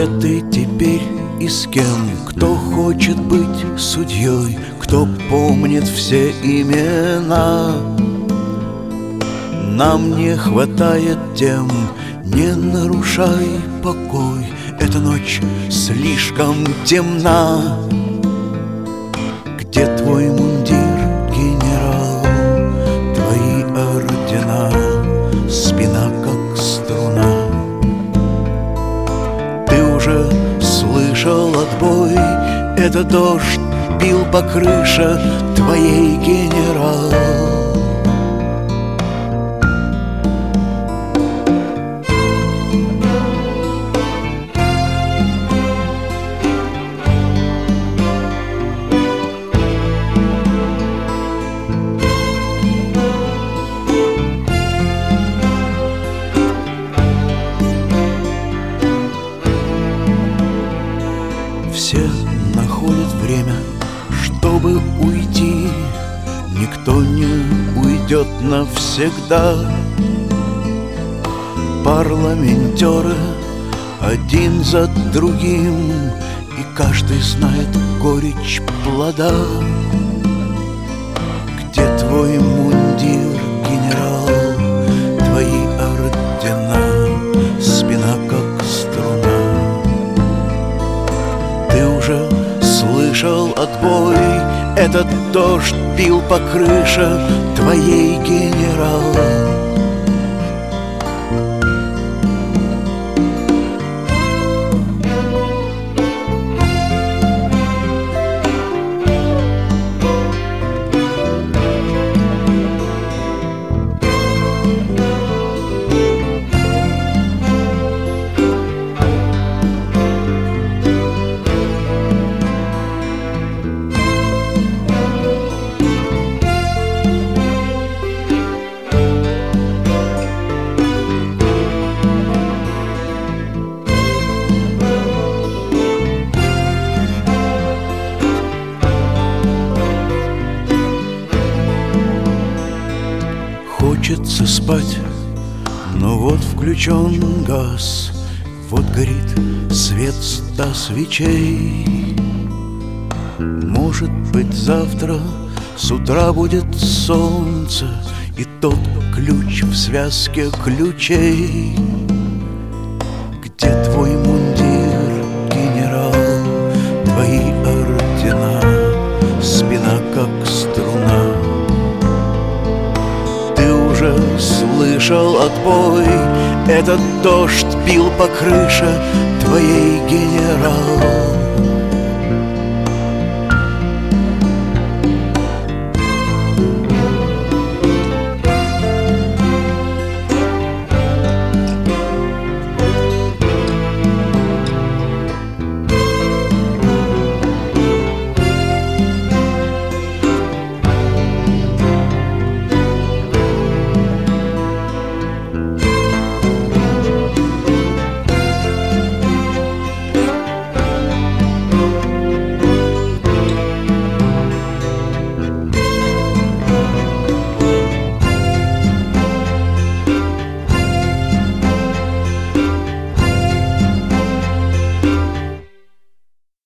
Где ты теперь и с кем? Кто хочет быть судьей? Кто помнит все имена? Нам не хватает тем. Не нарушай покой, эта ночь слишком темна. Где твой мундир, генерал? Твои ордена, спина как струна. Ты уже слышал отбой, это дождь бил по крыше твоей, генерал. Все находят время, чтобы уйти. Никто не уйдет навсегда. Парламентеры один за другим, и каждый знает горечь плода. Где твой мундир, генерал? Твои ордена, спина как струна. Ты уже слышал отбой, этот дождь бил по крыше твоей, генерал. Хочется спать, но вот включен газ, вот горит свет 100 свечей. Может быть, завтра с утра будет солнце, и тот ключ в связке ключей. Где твой мундир, генерал? Твои ордена, спина как струна. Слышал отбой, этот дождь бил по крыше твоей, генерал.